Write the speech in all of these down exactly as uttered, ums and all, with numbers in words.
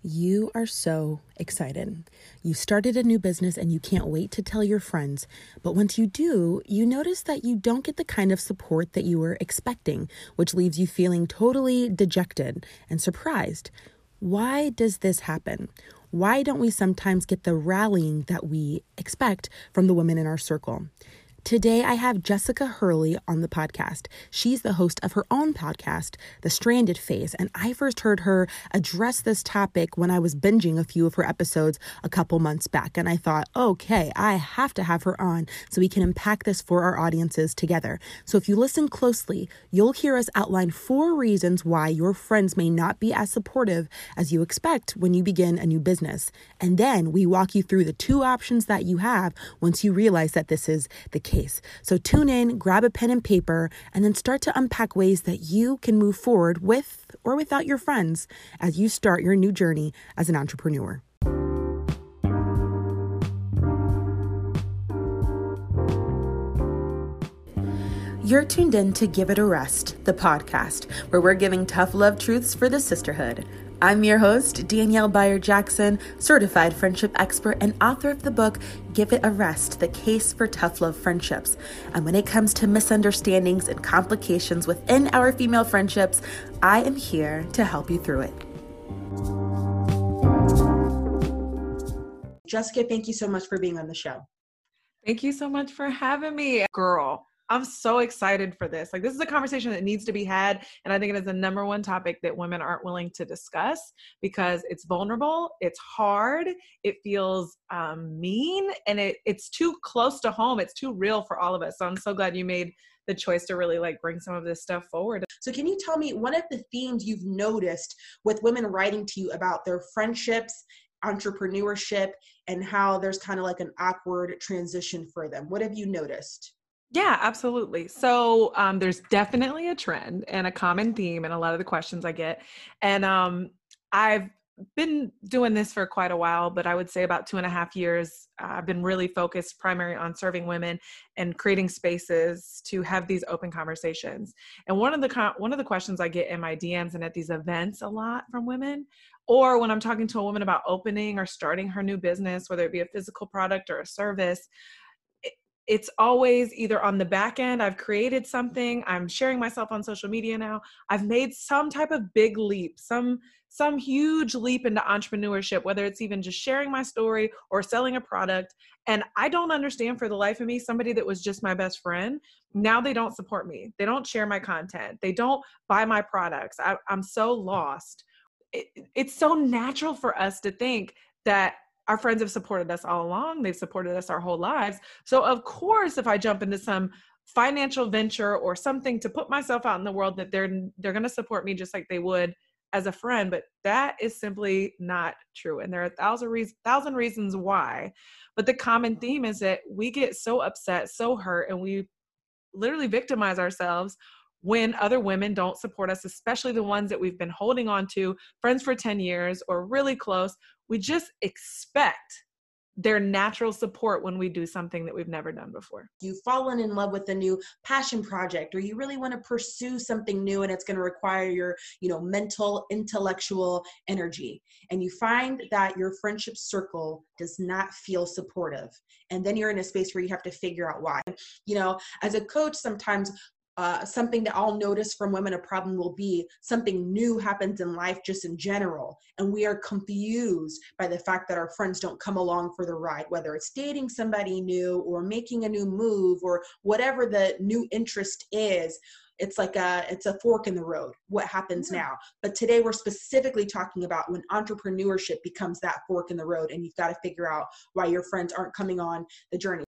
You are so excited. You started a new business and you can't wait to tell your friends. But once you do, you notice that you don't get the kind of support that you were expecting, which leaves you feeling totally dejected and surprised. Why does this happen? Why don't we sometimes get the rallying that we expect from the women in our circle? Today, I have Jessica Hurley on the podcast. She's the host of her own podcast, The Stranded Phase, and I first heard her address this topic when I was binging a few of her episodes a couple months back, and I thought, okay, I have to have her on so we can unpack this for our audiences together. So if you listen closely, you'll hear us outline four reasons why your friends may not be as supportive as you expect when you begin a new business. And then we walk you through the two options that you have once you realize that this is the case. So tune in, grab a pen and paper, and then start to unpack ways that you can move forward with or without your friends as you start your new journey as an entrepreneur. You're tuned in to Give It a Rest, the podcast, where we're giving tough love truths for the sisterhood. I'm your host, Danielle Byer-Jackson, certified friendship expert and author of the book, Give It a Rest, The Case for Tough Love Friendships. And when it comes to misunderstandings and complications within our female friendships, I am here to help you through it. Jessica, thank you so much for being on the show. Thank you so much for having me, girl. I'm so excited for this. Like, this is a conversation that needs to be had. And I think it is the number one topic that women aren't willing to discuss because it's vulnerable. It's hard. It feels um, mean, and it it's too close to home. It's too real for all of us. So I'm so glad you made the choice to really like bring some of this stuff forward. So can you tell me one of the themes you've noticed with women writing to you about their friendships, entrepreneurship, and how there's kind of like an awkward transition for them? What have you noticed? Yeah, absolutely. So um, there's definitely a trend and a common theme in a lot of the questions I get. And um, I've been doing this for quite a while, but I would say about two and a half years, uh, I've been really focused primarily on serving women and creating spaces to have these open conversations. And one of the con- one of the questions I get in my D Ms and at these events a lot from women, or when I'm talking to a woman about opening or starting her new business, whether it be a physical product or a service, it's always either on the back end, I've created something, I'm sharing myself on social media now, I've made some type of big leap, some some huge leap into entrepreneurship, whether it's even just sharing my story or selling a product. And I don't understand for the life of me, somebody that was just my best friend, now they don't support me. They don't share my content. They don't buy my products. I, I'm so lost. It, it's so natural for us to think that our friends have supported us all along. They've supported us our whole lives. So of course, if I jump into some financial venture or something to put myself out in the world, that they're they're going to support me just like they would as a friend. But that is simply not true. And there are a thousand reasons, thousand reasons why. But the common theme is that we get so upset, so hurt, and we literally victimize ourselves when other women don't support us, especially the ones that we've been holding on to, friends for ten years or really close. We just expect their natural support when we do something that we've never done before. You've fallen in love with a new passion project, or you really want to pursue something new and it's going to require your, you know, mental, intellectual energy. And you find that your friendship circle does not feel supportive. And then you're in a space where you have to figure out why. You know, as a coach, sometimes Uh, something that I'll notice from women, a problem will be something new happens in life just in general. And we are confused by the fact that our friends don't come along for the ride, whether it's dating somebody new or making a new move or whatever the new interest is. It's like a, it's a fork in the road, what happens Yeah. now. But today we're specifically talking about when entrepreneurship becomes that fork in the road and you've got to figure out why your friends aren't coming on the journey.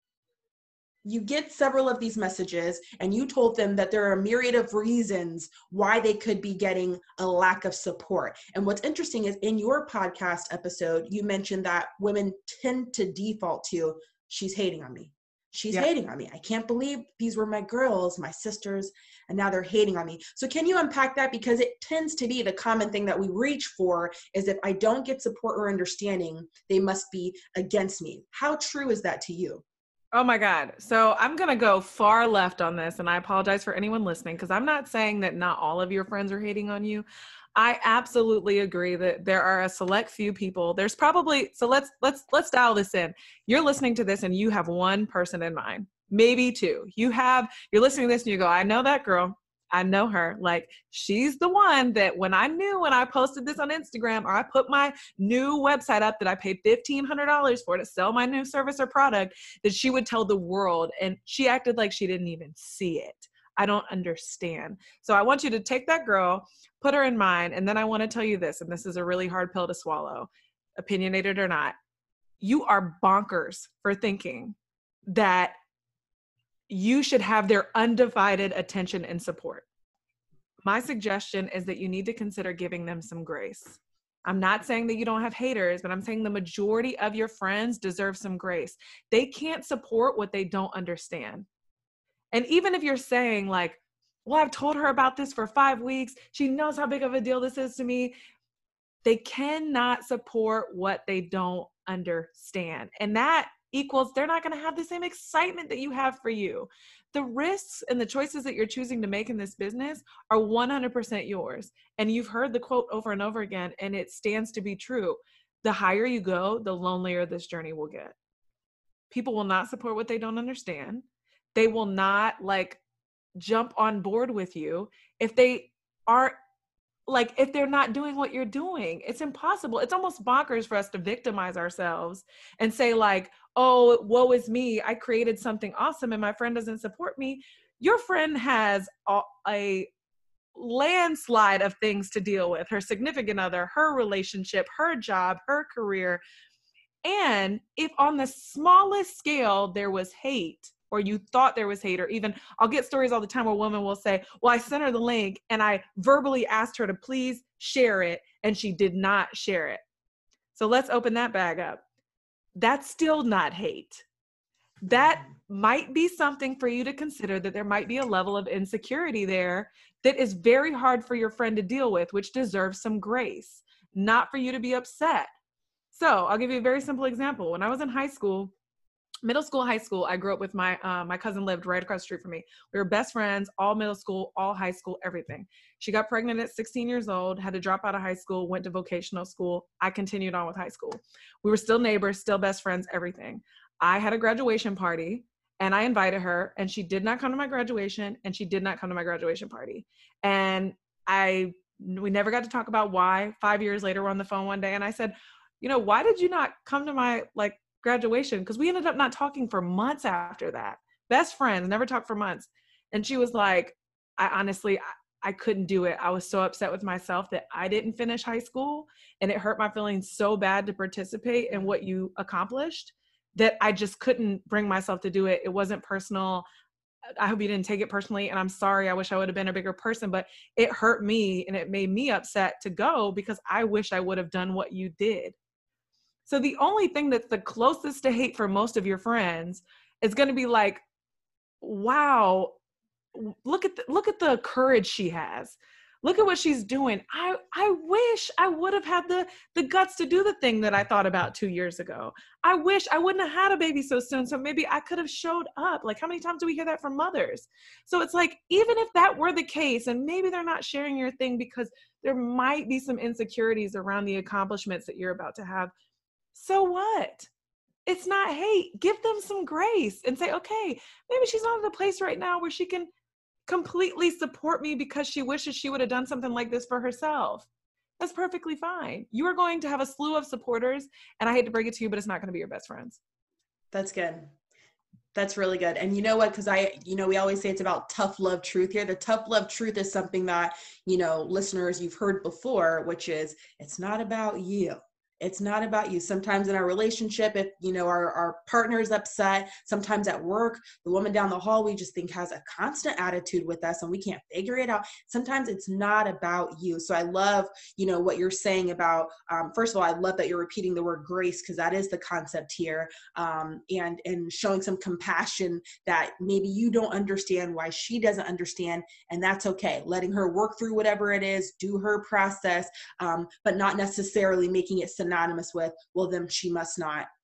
You get several of these messages and you told them that there are a myriad of reasons why they could be getting a lack of support. And what's interesting is in your podcast episode, you mentioned that women tend to default to, she's hating on me. She's Yeah. hating on me. I can't believe these were my girls, my sisters, and now they're hating on me. So can you unpack that? Because it tends to be the common thing that we reach for is if I don't get support or understanding, they must be against me. How true is that to you? Oh my God. So I'm going to go far left on this, and I apologize for anyone listening because I'm not saying that not all of your friends are hating on you. I absolutely agree that there are a select few people. There's probably, so let's let's let's dial this in. You're listening to this and you have one person in mind, maybe two. You have, you're listening to this and you go, I know that girl. I know her. Like, she's the one that when I knew when I posted this on Instagram, or I put my new website up that I paid fifteen hundred dollars for to sell my new service or product, that she would tell the world. And she acted like she didn't even see it. I don't understand. So I want you to take that girl, put her in mind. And then I want to tell you this, and this is a really hard pill to swallow, opinionated or not. You are bonkers for thinking that you should have their undivided attention and support. My suggestion is that you need to consider giving them some grace. I'm not saying that you don't have haters, but I'm saying the majority of your friends deserve some grace. They can't support what they don't understand. And even if you're saying like, well, I've told her about this for five weeks. She knows how big of a deal this is to me. They cannot support what they don't understand. And that equals they're not going to have the same excitement that you have for you. The risks and the choices that you're choosing to make in this business are one hundred percent yours. And you've heard the quote over and over again, and it stands to be true. The higher you go, the lonelier this journey will get. People will not support what they don't understand. They will not like jump on board with you if they aren't like, if they're not doing what you're doing. It's impossible. It's almost bonkers for us to victimize ourselves and say like, oh, woe is me. I created something awesome and my friend doesn't support me. Your friend has a, a landslide of things to deal with: her significant other, her relationship, her job, her career. And if on the smallest scale there was hate, or you thought there was hate, or even I'll get stories all the time where a woman will say, well, I sent her the link and I verbally asked her to please share it, and she did not share it. So let's open that bag up. That's still not hate. That might be something for you to consider, that there might be a level of insecurity there that is very hard for your friend to deal with, which deserves some grace, not for you to be upset. So I'll give you a very simple example. When I was in high school, middle school, high school, I grew up with my, uh, my cousin lived right across the street from me. We were best friends, all middle school, all high school, everything. She got pregnant at sixteen years old, had to drop out of high school, went to vocational school. I continued on with high school. We were still neighbors, still best friends, everything. I had a graduation party and I invited her, and she did not come to my graduation, and she did not come to my graduation party. And I, we never got to talk about why. Five years later, we're on the phone one day and I said, you know, why did you not come to my like graduation? Because we ended up not talking for months after that. Best friends, never talked for months. And she was like, I honestly, I, I couldn't do it. I was so upset with myself that I didn't finish high school, and it hurt my feelings so bad to participate in what you accomplished that I just couldn't bring myself to do it. It wasn't personal. I hope you didn't take it personally, and I'm sorry. I wish I would have been a bigger person, but it hurt me and it made me upset to go because I wish I would have done what you did. So the only thing that's the closest to hate for most of your friends is going to be like, wow, look at the, look at the courage she has. Look at what she's doing. I, I wish I would have had the, the guts to do the thing that I thought about two years ago. I wish I wouldn't have had a baby so soon. So maybe I could have showed up. Like, how many times do we hear that from mothers? So it's like, even if that were the case, and maybe they're not sharing your thing because there might be some insecurities around the accomplishments that you're about to have. So what? It's not hate. Give them some grace and say, okay, maybe she's not in a place right now where she can completely support me because she wishes she would have done something like this for herself. That's perfectly fine. You are going to have a slew of supporters, and I hate to break it to you, but it's not going to be your best friends. That's good. That's really good. And you know what? Because I, you know, we always say it's about tough love truth here. The tough love truth is something that, you know, listeners, you've heard before, which is it's not about you. It's not about you. Sometimes in our relationship, if, you know, our, our partner is upset, sometimes at work, the woman down the hall, we just think has a constant attitude with us and we can't figure it out. Sometimes it's not about you. So I love, you know, what you're saying about, um, first of all, I love that you're repeating the word grace, because that is the concept here. Um, and, and showing some compassion that maybe you don't understand why she doesn't understand. And that's okay. Letting her work through whatever it is, do her process, um, but not necessarily making it synonymous with, well, then she must not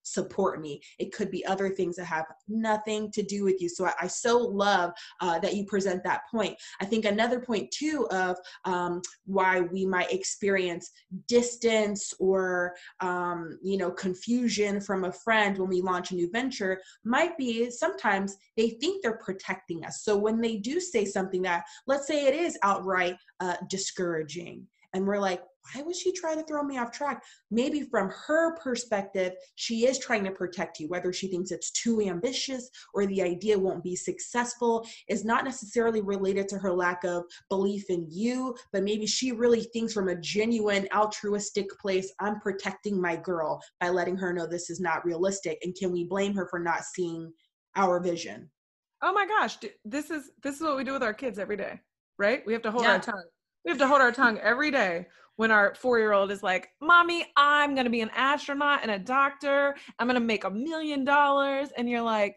support me. It could be other things that have nothing to do with you. So I, I so love uh, that you present that point. I think another point too of um, why we might experience distance or, um, you know, confusion from a friend when we launch a new venture might be sometimes they think they're protecting us. So when they do say something that, let's say it is outright uh, discouraging, and we're like, why was she trying to throw me off track? Maybe from her perspective, she is trying to protect you. Whether she thinks it's too ambitious or the idea won't be successful is not necessarily related to her lack of belief in you, but maybe she really thinks from a genuine altruistic place, I'm protecting my girl by letting her know this is not realistic. And can we blame her for not seeing our vision? Oh my gosh, this is this is what we do with our kids every day, right? We have to hold Yeah. our tongue. We have to hold our tongue every day when our four-year-old is like, Mommy, I'm going to be an astronaut and a doctor. I'm going to make a million dollars. And you're like,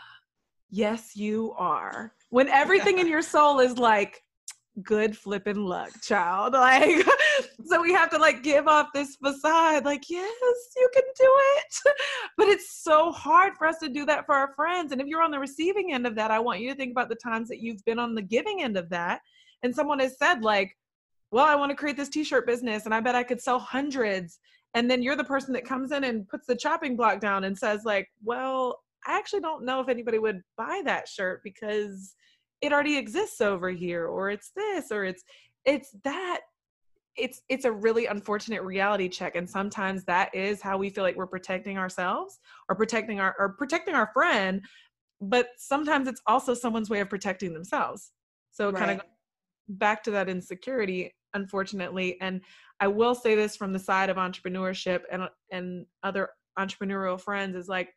yes, you are. When everything in your soul is like, good flipping luck, child. Like, so we have to like give off this facade, like, yes, you can do it. But it's so hard for us to do that for our friends. And if you're on the receiving end of that, I want you to think about the times that you've been on the giving end of that. And someone has said like, well, I want to create this t-shirt business and I bet I could sell hundreds. And then you're the person that comes in and puts the chopping block down and says like, well, I actually don't know if anybody would buy that shirt because it already exists over here, or it's this, or it's, it's that. It's, it's a really unfortunate reality check. And sometimes that is how we feel like we're protecting ourselves or protecting our, or protecting our friend. But sometimes it's also someone's way of protecting themselves. So it Right. kind of back to that insecurity, unfortunately. And I will say this from the side of entrepreneurship and and other entrepreneurial friends is like,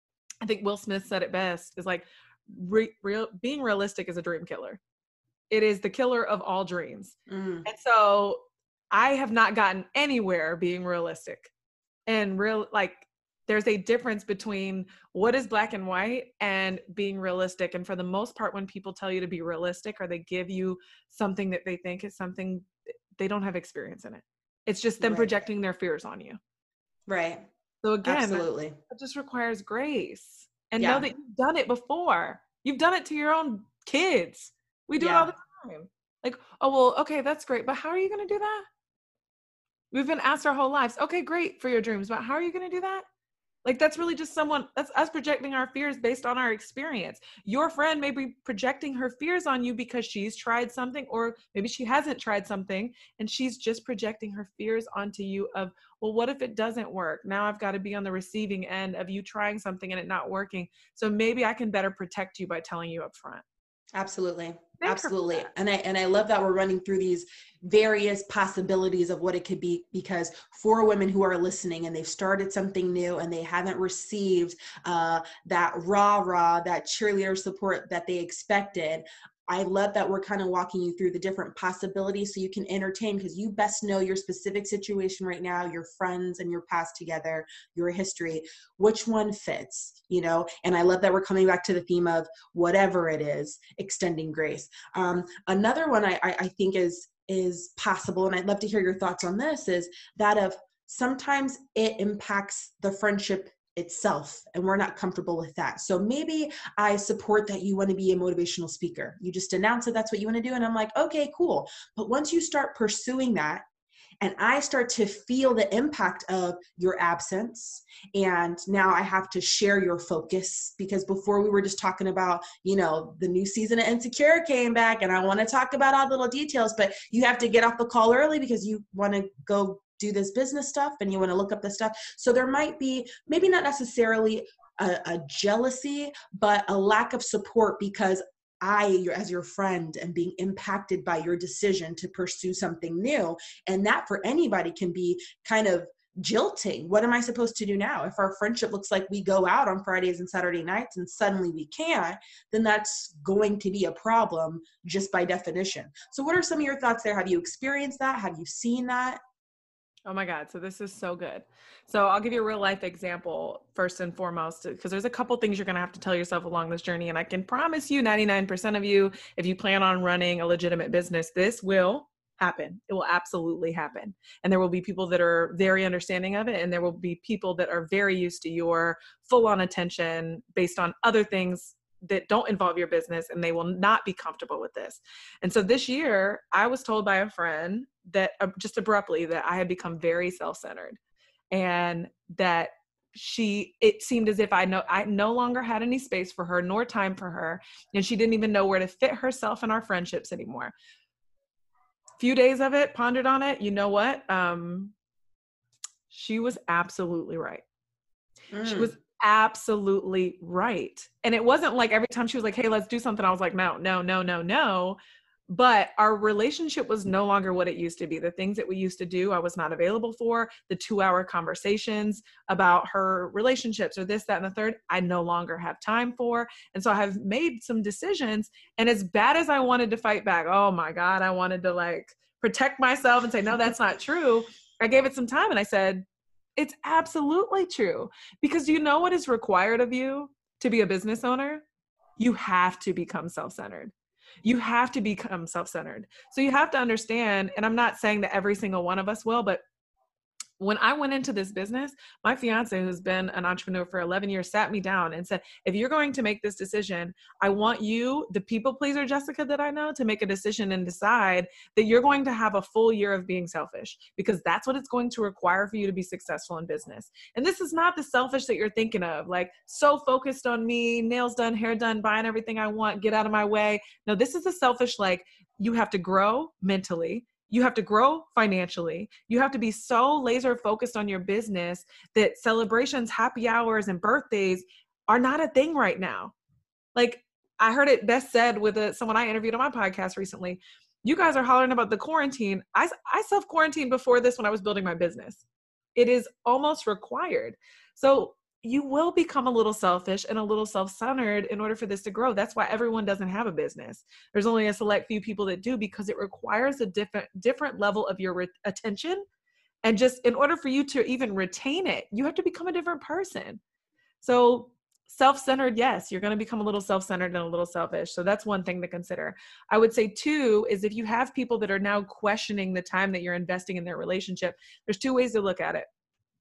I think Will Smith said it best, is like, re- real being realistic is a dream killer. It is the killer of all dreams. Mm. And so I have not gotten anywhere being realistic and real, like, there's a difference between what is black and white and being realistic. And for the most part, when people tell you to be realistic or they give you something that they think is something, they don't have experience in it. It's just them Right. projecting their fears on you. Right. So again, Absolutely. it just requires grace and Yeah. know that you've done it before. You've done it to your own kids. We do Yeah. it all the time. Like, oh, well, okay, that's great. But how are you going to do that? We've been asked our whole lives, okay, great for your dreams, but how are you going to do that? Like, that's really just someone, that's us projecting our fears based on our experience. Your friend may be projecting her fears on you because she's tried something, or maybe she hasn't tried something and she's just projecting her fears onto you of, well, what if it doesn't work? Now I've got to be on the receiving end of you trying something and it not working. So maybe I can better protect you by telling you up front. Absolutely. Thank her for Absolutely. that. And I and I love that we're running through these various possibilities of what it could be, because for women who are listening and they've started something new and they haven't received uh, that rah rah, that cheerleader support that they expected, I love that we're kind of walking you through the different possibilities so you can entertain, because you best know your specific situation right now, your friends and your past together, your history, which one fits, you know? And I love that we're coming back to the theme of whatever it is, extending grace. Um, another one I, I, I think is, is possible, and I'd love to hear your thoughts on this, is that of sometimes it impacts the friendship itself and we're not comfortable with that. So maybe I support that you want to be a motivational speaker. You just announce that that's what you want to do. And I'm like, okay, cool. But once you start pursuing that and I start to feel the impact of your absence, and now I have to share your focus, because before we were just talking about, you know, the new season of Insecure came back and I want to talk about all the little details, but you have to get off the call early because you want to go do this business stuff and you want to look up this stuff. So there might be, maybe not necessarily a, a jealousy, but a lack of support because I, as your friend, am being impacted by your decision to pursue something new. And that for anybody can be kind of jilting. What am I supposed to do now? If our friendship looks like we go out on Fridays and Saturday nights and suddenly we can't, then that's going to be a problem just by definition. So what are some of your thoughts there? Have you experienced that? Have you seen that? Oh my God. So this is so good. So I'll give you a real life example first and foremost, because there's a couple things you're going to have to tell yourself along this journey. And I can promise you ninety-nine percent of you, if you plan on running a legitimate business, this will happen. It will absolutely happen. And there will be people that are very understanding of it. And there will be people that are very used to your full on attention based on other things that don't involve your business, and they will not be comfortable with this. And so this year I was told by a friend that uh, just abruptly that I had become very self-centered, and that she, it seemed as if I know I no longer had any space for her nor time for her. And she didn't even know where to fit herself in our friendships anymore. Few days of it, pondered on it. You know what? Um, she was absolutely right. Mm. She was absolutely right. And it wasn't like every time she was like, hey, let's do something, I was like, no, no, no, no, no. But our relationship was no longer what it used to be. The things that we used to do, I was not available for. The two hour conversations about her relationships or this, that, and the third, I no longer have time for. And so I have made some decisions. And as bad as I wanted to fight back, oh my God, I wanted to like protect myself and say, no, that's not true. I gave it some time and I said, it's absolutely true. Because you know what is required of you to be a business owner? You have to become self-centered. You have to become self-centered. So you have to understand, and I'm not saying that every single one of us will, but when I went into this business, my fiance, who's been an entrepreneur for eleven years, sat me down and said, if you're going to make this decision, I want you, the people pleaser Jessica that I know, to make a decision and decide that you're going to have a full year of being selfish, because that's what it's going to require for you to be successful in business. And this is not the selfish that you're thinking of, like so focused on me, nails done, hair done, buying everything I want, get out of my way. No, this is a selfish, like you have to grow mentally. You have to grow financially. You have to be so laser focused on your business that celebrations, happy hours, and birthdays are not a thing right now. Like I heard it best said with a, someone I interviewed on my podcast recently. You guys are hollering about the quarantine. I, I self-quarantined before this when I was building my business. It is almost required. So you will become a little selfish and a little self-centered in order for this to grow. That's why everyone doesn't have a business. There's only a select few people that do, because it requires a different, different level of your re- attention. And just in order for you to even retain it, you have to become a different person. So self-centered, yes, you're going to become a little self-centered and a little selfish. So that's one thing to consider. I would say two is if you have people that are now questioning the time that you're investing in their relationship, there's two ways to look at it.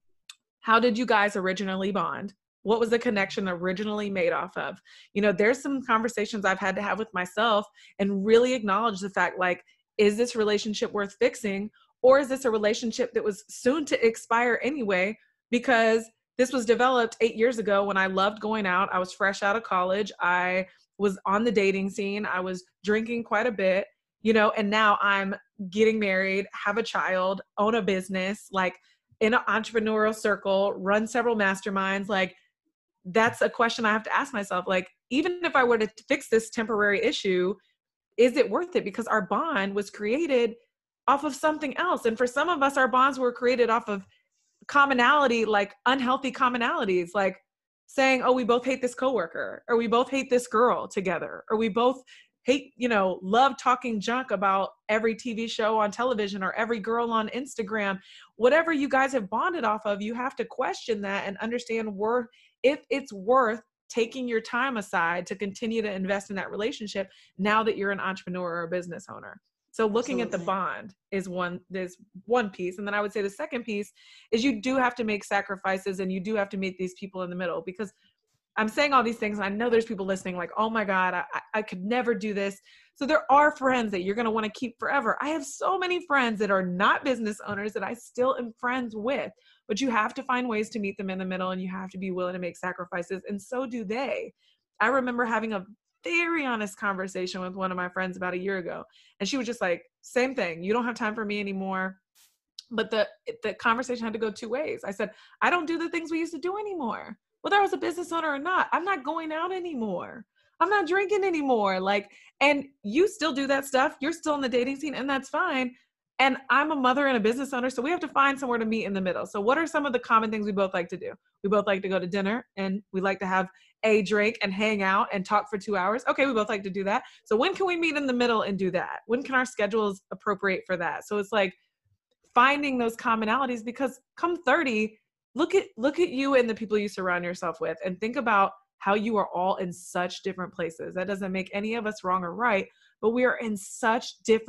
How did you guys originally bond? What was the connection originally made off of? You know, there's some conversations I've had to have with myself and really acknowledge the fact, like, is this relationship worth fixing? Or is this a relationship that was soon to expire anyway? Because this was developed eight years ago when I loved going out. I was fresh out of college. I was on the dating scene. I was drinking quite a bit, you know, and now I'm getting married, have a child, own a business, like, in an entrepreneurial circle, run several masterminds. Like that's a question I have to ask myself. Like, even if I were to fix this temporary issue, is it worth it? Because our bond was created off of something else. And for some of us, our bonds were created off of commonality, like unhealthy commonalities, like saying, oh, we both hate this coworker, or we both hate this girl together, or we both hate, you know, love talking junk about every T V show on television or every girl on Instagram. Whatever you guys have bonded off of, you have to question that and understand worth, if it's worth taking your time aside to continue to invest in that relationship now that you're an entrepreneur or a business owner. So looking Absolutely. At the bond is one, is one piece. And then I would say the second piece is you do have to make sacrifices, and you do have to meet these people in the middle, because I'm saying all these things, and I know there's people listening like, oh my God, I, I could never do this. So there are friends that you're going to want to keep forever. I have so many friends that are not business owners that I still am friends with, but you have to find ways to meet them in the middle, and you have to be willing to make sacrifices. And so do they. I remember having a very honest conversation with one of my friends about a year ago. And she was just like, same thing. You don't have time for me anymore. But the, the conversation had to go two ways. I said, I don't do the things we used to do anymore. Whether I was a business owner or not, I'm not going out anymore. I'm not drinking anymore. Like, and you still do that stuff. You're still in the dating scene, and that's fine. And I'm a mother and a business owner. So we have to find somewhere to meet in the middle. So what are some of the common things we both like to do? We both like to go to dinner, and we like to have a drink and hang out and talk for two hours. Okay. We both like to do that. So when can we meet in the middle and do that? When can our schedules appropriate for that? So it's like finding those commonalities, because come thirty, Look at look at you and the people you surround yourself with, and think about how you are all in such different places. That doesn't make any of us wrong or right, but we are in such different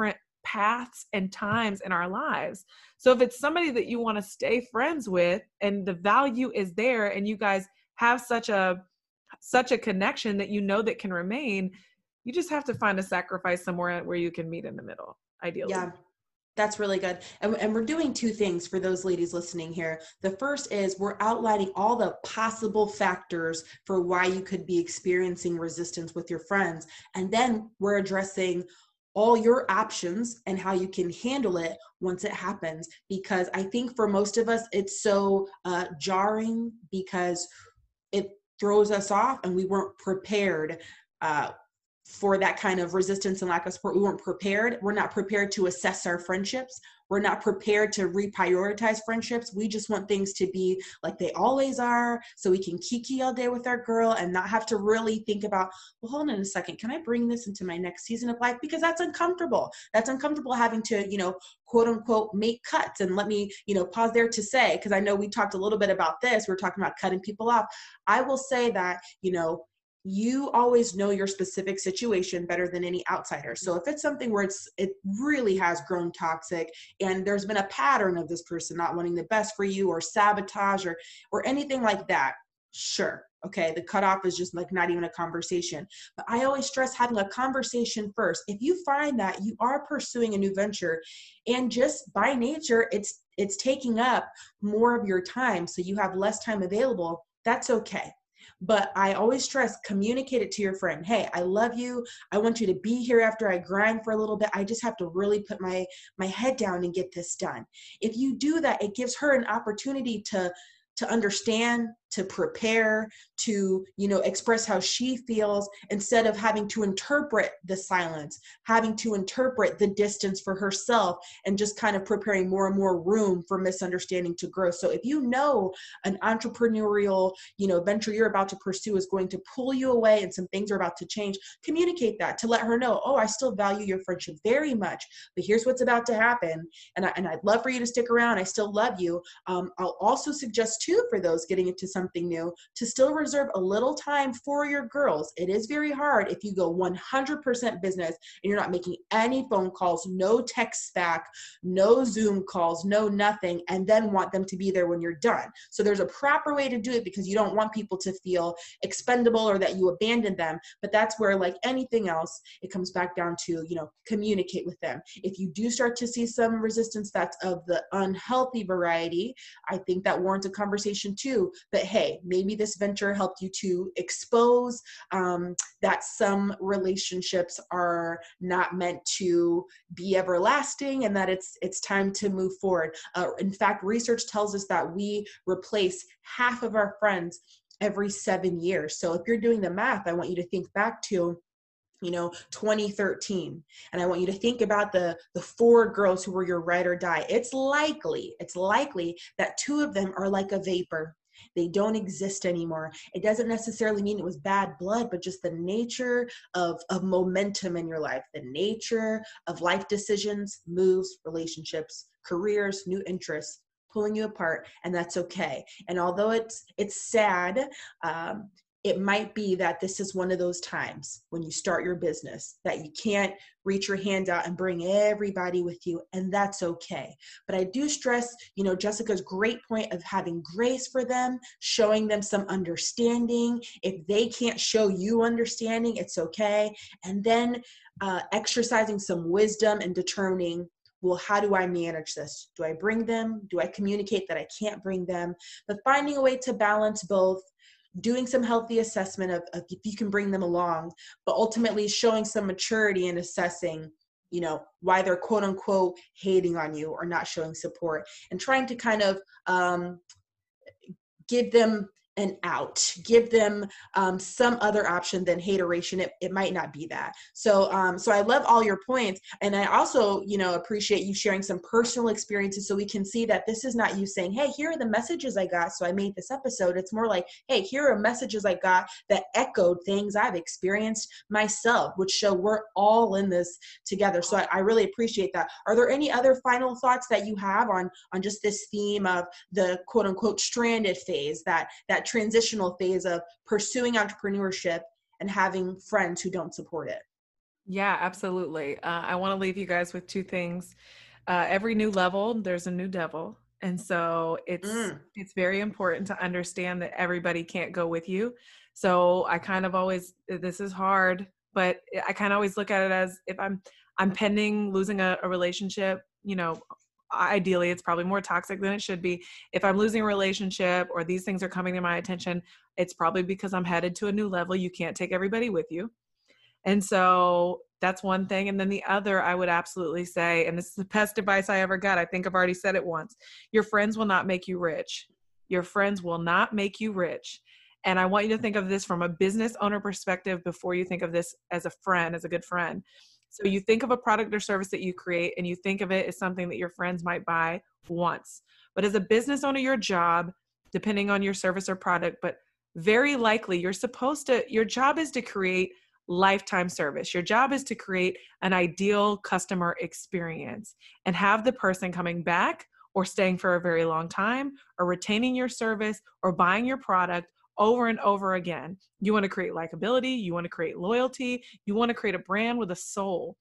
paths and times in our lives. So if it's somebody that you want to stay friends with and the value is there and you guys have such a such a connection that you know that can remain, you just have to find a sacrifice somewhere where you can meet in the middle, ideally. Yeah. That's really good. And, and we're doing two things for those ladies listening here. The first is we're outlining all the possible factors for why you could be experiencing resistance with your friends. And then we're addressing all your options and how you can handle it once it happens. Because I think for most of us, it's so uh, jarring because it throws us off and we weren't prepared uh, for that kind of resistance and lack of support. We weren't prepared. We're not prepared to assess our friendships. We're not prepared to reprioritize friendships. We just want things to be like they always are, so we can kiki all day with our girl and not have to really think about, well, hold on a second, can I bring this into my next season of life? Because that's uncomfortable. That's uncomfortable having to, you know, quote unquote, make cuts. And let me, you know, pause there to say, because I know we talked a little bit about this. We we're talking about cutting people off. I will say that, you know, you always know your specific situation better than any outsider. So if it's something where it's it really has grown toxic and there's been a pattern of this person not wanting the best for you or sabotage or or anything like that, sure. Okay, the cutoff is just like not even a conversation. But I always stress having a conversation first. If you find that you are pursuing a new venture and just by nature it's it's taking up more of your time, so you have less time available, that's okay. But I always stress, communicate it to your friend. Hey, I love you. I want you to be here after I grind for a little bit. I just have to really put my, my head down and get this done. If you do that, it gives her an opportunity to, to understand, to prepare, to, you know, express how she feels instead of having to interpret the silence, having to interpret the distance for herself and just kind of preparing more and more room for misunderstanding to grow. So if you know an entrepreneurial, you know, venture you're about to pursue is going to pull you away and some things are about to change, communicate that to let her know, oh, I still value your friendship very much, but here's what's about to happen. And, I, and I'd love for you to stick around. I still love you. Um, I'll also suggest too, for those getting into some something new, to still reserve a little time for your girls. It is very hard if you go one hundred percent business and you're not making any phone calls, no texts back, no Zoom calls, no nothing, and then want them to be there when you're done. So there's a proper way to do it because you don't want people to feel expendable or that you abandoned them. But that's where, like anything else, it comes back down to, you know, communicate with them. If you do start to see some resistance that's of the unhealthy variety, I think that warrants a conversation too. But hey, maybe this venture helped you to expose um, that some relationships are not meant to be everlasting and that it's it's time to move forward. Uh, in fact, research tells us that we replace half of our friends every seven years. So if you're doing the math, I want you to think back to you know, twenty thirteen. And I want you to think about the, the four girls who were your ride or die. It's likely, it's likely that two of them are like a vapor. They don't exist anymore. It doesn't necessarily mean it was bad blood, but just the nature of, of momentum in your life, the nature of life decisions, moves, relationships, careers, new interests, pulling you apart, and that's okay. And although it's it's sad, um, it might be that this is one of those times when you start your business that you can't reach your hand out and bring everybody with you, and that's okay. But I do stress, you know, Jessica's great point of having grace for them, showing them some understanding. If they can't show you understanding, it's okay. And then uh, exercising some wisdom and determining, well, how do I manage this? Do I bring them? Do I communicate that I can't bring them? But finding a way to balance both, doing some healthy assessment of, of if you can bring them along, but ultimately showing some maturity in assessing, you know, why they're quote unquote hating on you or not showing support, and trying to kind of um, give them an out, give them um, some other option than hateration. It, it might not be that. So, um, so I love all your points. And I also, you know, appreciate you sharing some personal experiences so we can see that this is not you saying, hey, here are the messages I got, so I made this episode. It's more like, hey, here are messages I got that echoed things I've experienced myself, which show we're all in this together. So I, I really appreciate that. Are there any other final thoughts that you have on, on just this theme of the quote unquote stranded phase, that, that transitional phase of pursuing entrepreneurship and having friends who don't support it? Yeah, absolutely. Uh, I want to leave you guys with two things. Uh, every new level, there's a new devil. And so it's Mm, it's very important to understand that everybody can't go with you. So I kind of always, this is hard, but I kind of always look at it as if I'm I'm pending losing a, a relationship, you know, ideally it's probably more toxic than it should be. If I'm losing a relationship or these things are coming to my attention, it's probably because I'm headed to a new level. You can't take everybody with you. And so that's one thing. And then the other, I would absolutely say, and this is the best advice I ever got. I think I've already said it once. Your friends will not make you rich. Your friends will not make you rich. And I want you to think of this from a business owner perspective before you think of this as a friend, as a good friend. So you think of a product or service that you create and you think of it as something that your friends might buy once. But as a business owner, your job, depending on your service or product, but very likely you're supposed to, your job is to create lifetime service. Your job is to create an ideal customer experience and have the person coming back or staying for a very long time or retaining your service or buying your product over and over again. You want to create likability, you want to create loyalty, you want to create a brand with a soul.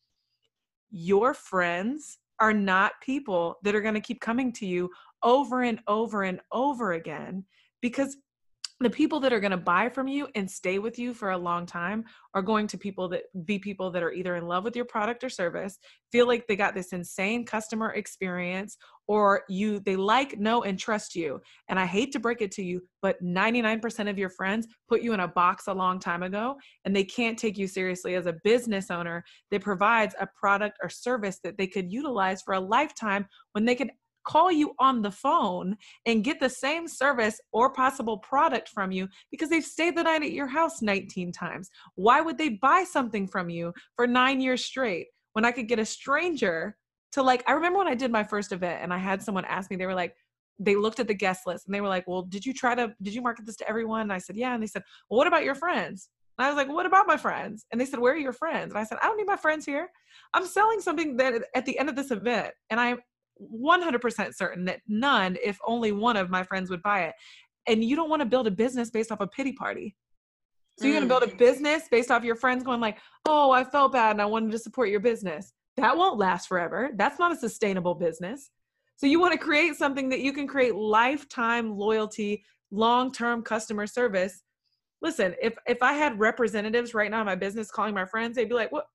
Your friends are not people that are going to keep coming to you over and over and over again, because the people that are going to buy from you and stay with you for a long time are going to people that be people that are either in love with your product or service, feel like they got this insane customer experience, or you, they like, know, and trust you. And I hate to break it to you, but ninety-nine percent of your friends put you in a box a long time ago, and they can't take you seriously as a business owner that provides a product or service that they could utilize for a lifetime when they could call you on the phone and get the same service or possible product from you because they've stayed the night at your house nineteen times. Why would they buy something from you for nine years straight when I could get a stranger to, like, I remember when I did my first event and I had someone ask me, they were like, they looked at the guest list and they were like, well, did you try to, did you market this to everyone? And I said, yeah. And they said, well, what about your friends? And I was like, what about my friends? And they said, where are your friends? And I said, I don't need my friends here. I'm selling something that at the end of this event, and I one hundred percent certain that none, if only one of my friends would buy it. And you don't want to build a business based off a pity party. So you're going to mm. build a business based off your friends going like, oh, I felt bad and I wanted to support your business. That won't last forever. That's not a sustainable business. So you want to create something that you can create lifetime loyalty, long-term customer service. Listen, if if I had representatives right now in my business calling my friends, they'd be like, what?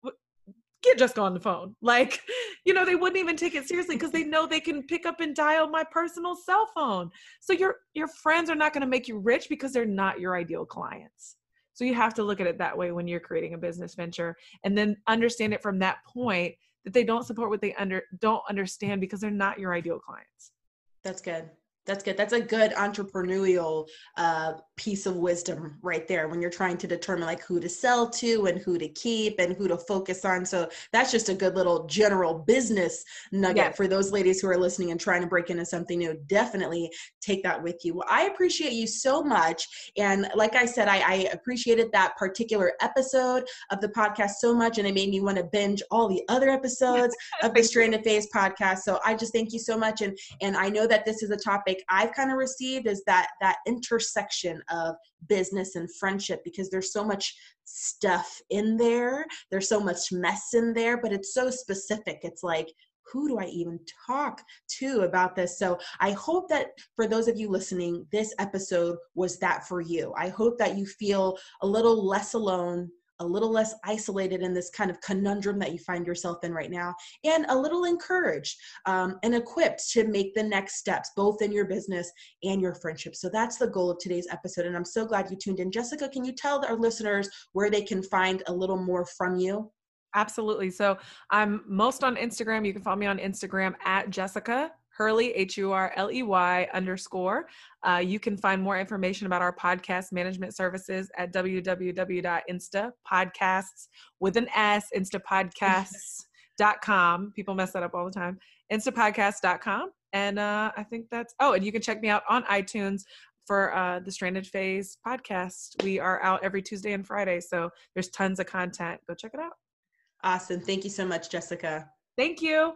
Get Jessica on the phone. Like, you know, they wouldn't even take it seriously because they know they can pick up and dial my personal cell phone. So your your friends are not going to make you rich because they're not your ideal clients. So you have to look at it that way when you're creating a business venture, and then understand it from that point that they don't support what they under don't understand because they're not your ideal clients. That's good. That's good. That's a good entrepreneurial uh, piece of wisdom right there when you're trying to determine like who to sell to and who to keep and who to focus on. So that's just a good little general business nugget Yes. for those ladies who are listening and trying to break into something new. Definitely take that with you. Well, I appreciate you so much. And like I said, I, I appreciated that particular episode of the podcast so much. And it made me want to binge all the other episodes of the Stranded Phase podcast. So I just thank you so much. And, and I know that this is a topic I've kind of received, is that that intersection of business and friendship, because there's so much stuff in there. There's so much mess in there, but it's so specific. It's like, who do I even talk to about this? So I hope that for those of you listening, this episode was that for you. I hope that you feel a little less alone, a little less isolated in this kind of conundrum that you find yourself in right now, and a little encouraged um, and equipped to make the next steps, both in your business and your friendship. So that's the goal of today's episode. And I'm so glad you tuned in. Jessica, can you tell our listeners where they can find a little more from you? Absolutely. So I'm most on Instagram. You can follow me on Instagram at Jessica Hurley, H U R L E Y underscore. Uh, you can find more information about our podcast management services at w w w dot insta podcasts with an S, instapodcasts dot com. People mess that up all the time. instapodcasts dot com. And uh, I think that's, oh, and you can check me out on iTunes for uh, the Stranded Phase podcast. We are out every Tuesday and Friday. So there's tons of content. Go check it out. Awesome. Thank you so much, Jessica. Thank you.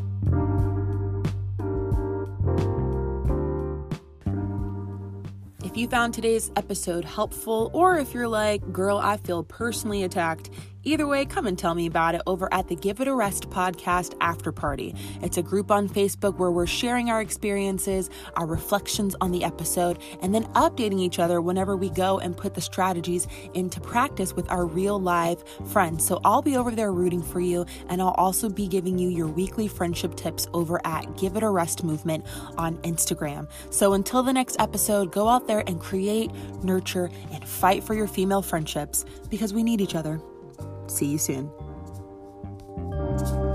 If you found today's episode helpful, or if you're like, girl, I feel personally attacked, either way, come and tell me about it over at the Give It a Rest podcast after party. It's a group on Facebook where we're sharing our experiences, our reflections on the episode, and then updating each other whenever we go and put the strategies into practice with our real live friends. So I'll be over there rooting for you, and I'll also be giving you your weekly friendship tips over at Give It a Rest Movement on Instagram. So until the next episode, go out there and create, nurture, and fight for your female friendships, because we need each other. See you soon.